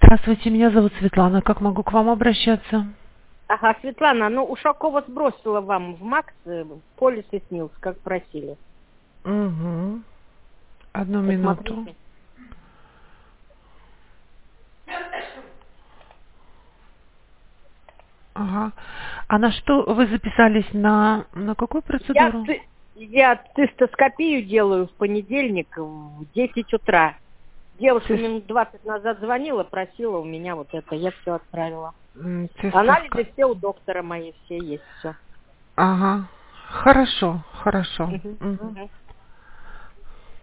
Здравствуйте, меня зовут Светлана. Как могу к вам обращаться? Ага, Светлана, ну Ушакова сбросила вам в МАКС полис и СНИЛС, как просили. Угу. Одну минуту. Посмотрите. Ага. А на что вы записались на какую процедуру? Я цистоскопию делаю в понедельник в 10 утра. Девушка Цис- минут 20 назад звонила, просила у меня вот это. Я все отправила. Цистовка. Анализы все у доктора мои, все есть, все. Ага. Хорошо, хорошо. Мгм. Мгм. Мгм.